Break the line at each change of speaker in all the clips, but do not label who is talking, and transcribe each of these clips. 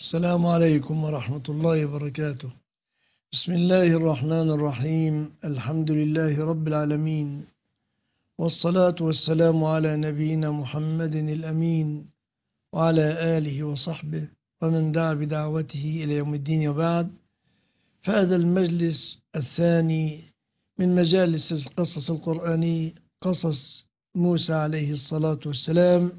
السلام عليكم ورحمة الله وبركاته. بسم الله الرحمن الرحيم. الحمد لله رب العالمين، والصلاة والسلام على نبينا محمد الأمين وعلى آله وصحبه ومن دعا بدعوته إلى يوم الدين، وبعد. فهذا المجلس الثاني من مجالس القصص القرآني، قصص موسى عليه الصلاة والسلام،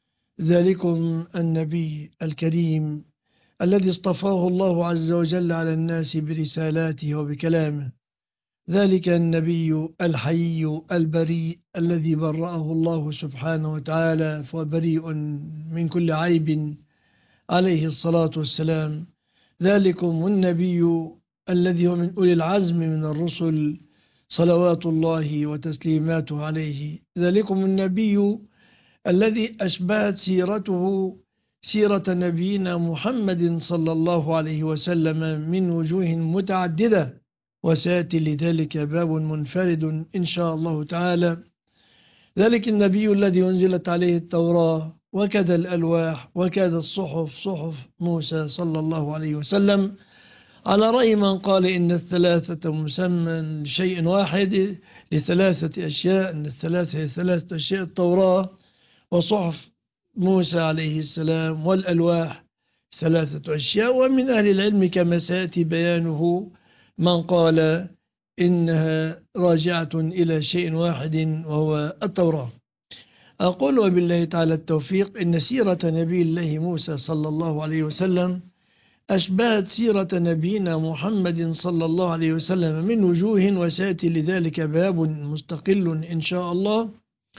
ذلكم النبي الكريم الذي اصطفاه الله عز وجل على الناس برسالاته وبكلامه، ذلك النبي الحي البريء الذي برأه الله سبحانه وتعالى، فهو بريء من كل عيب عليه الصلاة والسلام. ذلكم النبي الذي هو من أولي العزم من الرسل، صلوات الله وتسليماته عليه. ذلكم النبي الذي أشبهت سيرته سيرة نبينا محمد صلى الله عليه وسلم من وجوه متعددة، وسيأتي لذلك باب منفرد إن شاء الله تعالى. ذلك النبي الذي أنزلت عليه التوراة وكذا الألواح وكذا الصحف، صحف موسى صلى الله عليه وسلم، على رأي من قال إن الثلاثة مسمى لشيء واحد لثلاثة أشياء، إن الثلاثة هي ثلاثة أشياء: التوراة وصحف موسى عليه السلام والألواح ثلاثة أشياء. ومن أهل العلم كما سيأتي بيانه من قال إنها راجعة إلى شيء واحد وهو التوراة. أقول وبالله تعالى التوفيق إن سيرة نبي الله موسى صلى الله عليه وسلم أشبهت سيرة نبينا محمد صلى الله عليه وسلم من وجوه، وسيأتي لذلك باب مستقل إن شاء الله.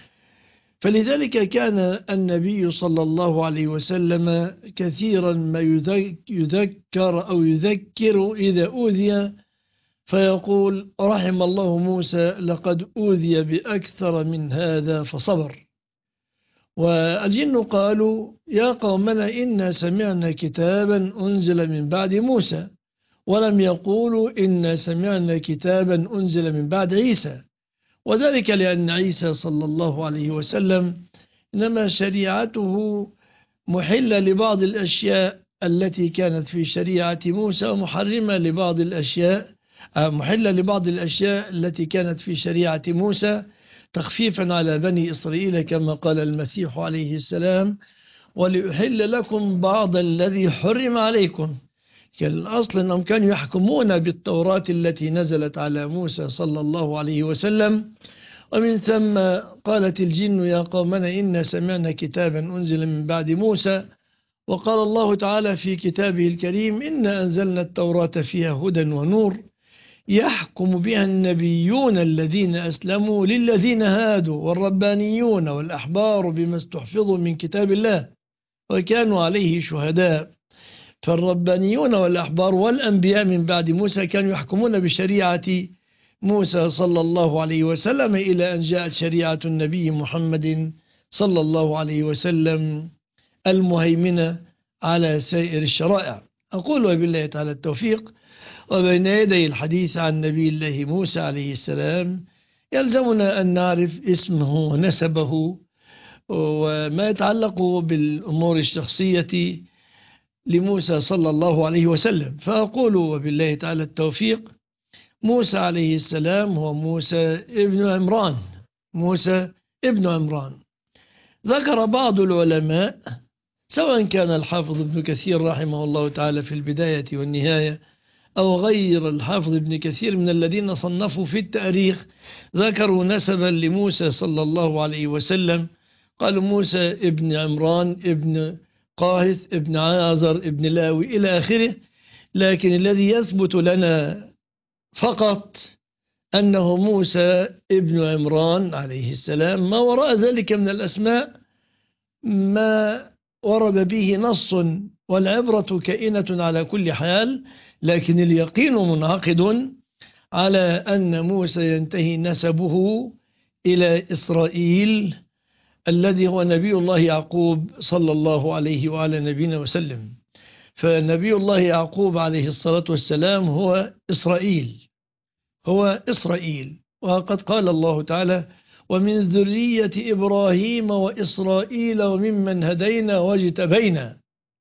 فلذلك كان النبي صلى الله عليه وسلم كثيرا ما يذكر أو يذكر إذا أوذي، فيقول: رحم الله موسى لقد أوذي بأكثر من هذا فصبر. والجن قالوا: يا قومنا إنا سمعنا كتابا أنزل من بعد موسى، ولم يقولوا إنا سمعنا كتابا أنزل من بعد عيسى. وذلك لأن عيسى صلى الله عليه وسلم إنما شريعته محلة لبعض الأشياء التي كانت في شريعة موسى، ومحرمة لبعض الأشياء، محلة لبعض الأشياء التي كانت في شريعة موسى، تخفيفا على بني إسرائيل كما قال المسيح عليه السلام: ولأحل لكم بعض الذي حرم عليكم. كان الأصل أنهم كانوا يحكمون بالتوراة التي نزلت على موسى صلى الله عليه وسلم. ومن ثم قالت الجن: يا قومنا إنا سمعنا كتابا أنزل من بعد موسى. وقال الله تعالى في كتابه الكريم: إنا أنزلنا التوراة فيها هدى ونور يحكم بها النبيون الذين أسلموا للذين هادوا والربانيون والأحبار بما استحفظوا من كتاب الله وكانوا عليه شهداء. فالربانيون والأحبار والأنبياء من بعد موسى كانوا يحكمون بشريعة موسى صلى الله عليه وسلم، إلى أن جاءت شريعة النبي محمد صلى الله عليه وسلم المهيمنة على سائر الشرائع. أقول وبالله تعالى التوفيق. وبين يدي الحديث عن نبي الله موسى عليه السلام يلزمنا أن نعرف اسمه ونسبه وما يتعلق بالأمور الشخصية لموسى صلى الله عليه وسلم. فأقول وبالله تعالى التوفيق: موسى عليه السلام هو موسى ابن عمران. موسى ابن عمران. ذكر بعض العلماء، سواء كان الحافظ ابن كثير رحمه الله تعالى في البداية والنهاية، أو غير الحافظ ابن كثير من الذين صنفوا في التاريخ، ذكروا نسبا لموسى صلى الله عليه وسلم. قالوا: موسى ابن عمران ابن قاهث ابن عازر ابن لاوي إلى آخره. لكن الذي يثبت لنا فقط أنه موسى ابن عمران عليه السلام. ما وراء ذلك من الأسماء ما ورد به نص، والعبرة كائنة على كل حال، لكن اليقين منعقد على أن موسى ينتهي نسبه إلى إسرائيل الذي هو نبي الله يعقوب صلى الله عليه وعلى نبينا وسلم. فنبي الله يعقوب عليه الصلاة والسلام هو إسرائيل، هو إسرائيل. وقد قال الله تعالى: ومن ذرية إبراهيم وإسرائيل وممن هدينا واجتبينا.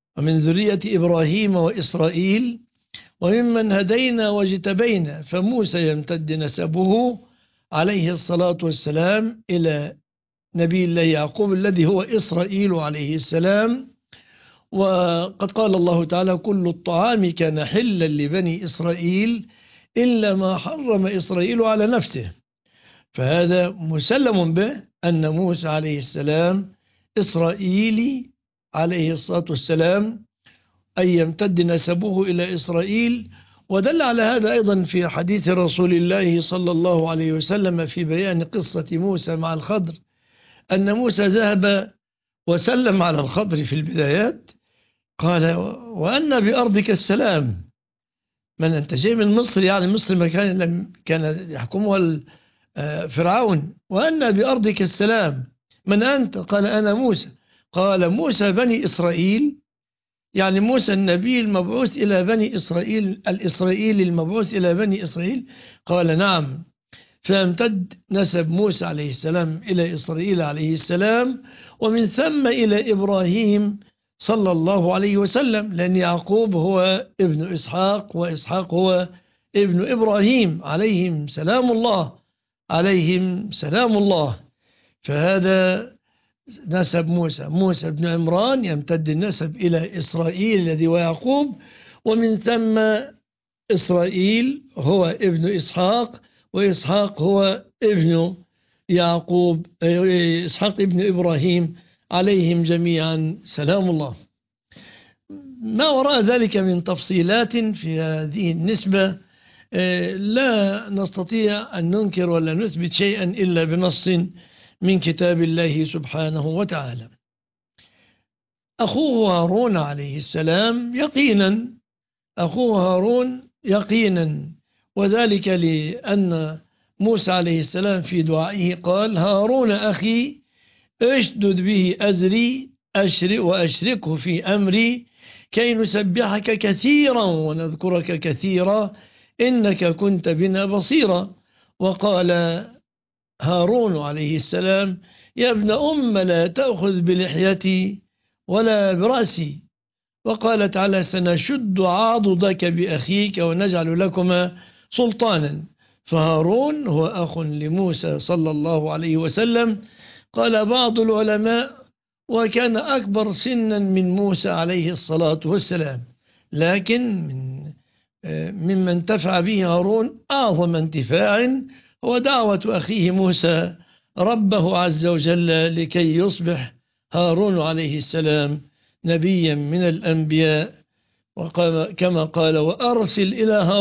ومن ذرية إبراهيم وإسرائيل وممن هدينا واجتبينا. فموسى يمتد نسبه عليه الصلاة والسلام إلى نبي الله يعقوب الذي هو إسرائيل عليه السلام. وقد قال الله تعالى: كل الطعام كان حلا لبني إسرائيل إلا ما حرم إسرائيل على نفسه. فهذا مسلم به أن موسى عليه السلام إسرائيلي عليه الصلاة والسلام، أي يمتد نسبه إلى إسرائيل. ودل على هذا أيضا في حديث رسول الله صلى الله عليه وسلم في بيان قصة موسى مع الخضر، أن موسى ذهب وسلم على الخضر في البدايات، قال: وأن بأرضك السلام. من أنت؟ جاي من مصر، يعني مصر مكان كان يحكمها فرعون. وأن بأرضك السلام، من أنت؟ قال: أنا موسى. قال: موسى بني إسرائيل، يعني موسى النبي المبعوث إلى بني إسرائيل، الإسرائيلي المبعوث إلى بني إسرائيل؟ قال: نعم. فامتد نسب موسى عليه السلام إلى إسرائيل عليه السلام، ومن ثم إلى إبراهيم صلى الله عليه وسلم، لأن يعقوب هو ابن إسحاق، وإسحاق هو ابن إبراهيم عليهم سلام الله، عليهم سلام الله. فهذا نسب موسى بن عمران، يمتد النسب إلى إسرائيل الذي هو يعقوب، ومن ثم إسرائيل هو ابن إسحاق، وإسحاق هو ابن يعقوب، إسحاق ابن إبراهيم عليهم جميعا سلام الله. ما وراء ذلك من تفصيلات في هذه النسبة لا نستطيع أن ننكر ولا نثبت شيئا إلا بنص من كتاب الله سبحانه وتعالى. أخوه هارون عليه السلام يقينا، أخوه هارون يقينا، وذلك لأن موسى عليه السلام في دعائه قال: هارون أخي اشدد به أزري وأشركه في أمري كي نسبحك كثيرا ونذكرك كثيرا إنك كنت بنا بصيرا. وقال هارون عليه السلام: يا ابن أم لا تأخذ بلحيتي ولا برأسي. وقال تعالى: سنشد عضدك بأخيك ونجعل لكما سلطانا. فهارون هو أخ لموسى صلى الله عليه وسلم. قال بعض العلماء: وكان أكبر سنا من موسى عليه الصلاة والسلام، لكن ممن انتفع به هارون أعظم انتفاع هو دعوة أخيه موسى ربه عز وجل لكي يصبح هارون عليه السلام نبيا من الأنبياء. كما قال: وأرسل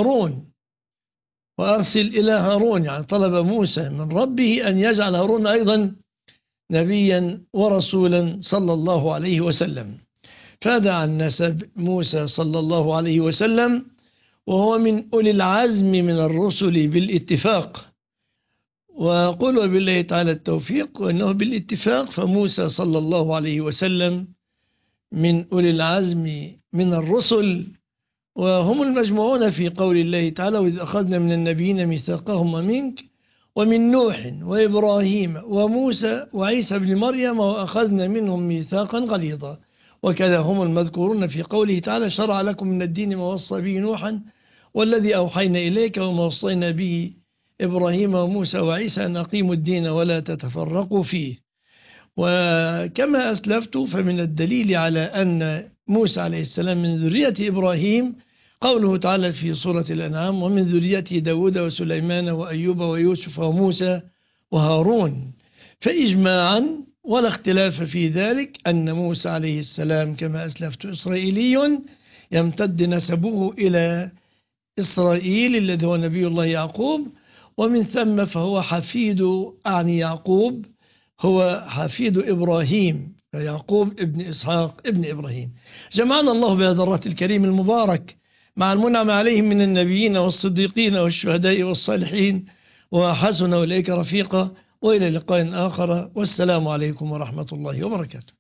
إلى هارون، يعني طلب موسى من ربه أن يجعل هارون أيضا نبيا ورسولا صلى الله عليه وسلم. فهذا عن نسب موسى صلى الله عليه وسلم، وهو من أولي العزم من الرسل بالاتفاق. وقل بالله تعالى التوفيق، وأنه بالاتفاق فموسى صلى الله عليه وسلم من أولي العزم من الرسل، وهم المجموعون في قول الله تعالى: وإذ أخذنا من النبيين ميثاقهم ومنك ومن نوح وإبراهيم وموسى وعيسى بن مريم وأخذنا منهم ميثاقا غليظا. وكذا هم المذكورون في قوله تعالى: شرع لكم من الدين ما وصى به نوحا والذي أوحينا إليك وما وصينا به إبراهيم وموسى وعيسى أن أقيموا الدين ولا تتفرقوا فيه. وكما أسلفت فمن الدليل على أن موسى عليه السلام من ذرية إبراهيم قوله تعالى في سورة الأنعام: ومن ذريته داود وسليمان وأيوب ويوسف وموسى وهارون. فإجماعا ولا اختلاف في ذلك أن موسى عليه السلام كما أسلفت إسرائيلي، يمتد نسبه إلى إسرائيل الذي هو نبي الله يعقوب، ومن ثم فهو حفيد يعقوب، هو حفيد إبراهيم، يعقوب ابن إسحاق ابن إبراهيم. جمعنا الله بهذا الرهط الكريم المبارك مع المنعم عليهم من النبيين والصديقين والشهداء والصالحين، وحسن أولئك رفيقا، وإلى لقاء آخر، والسلام عليكم ورحمة الله وبركاته.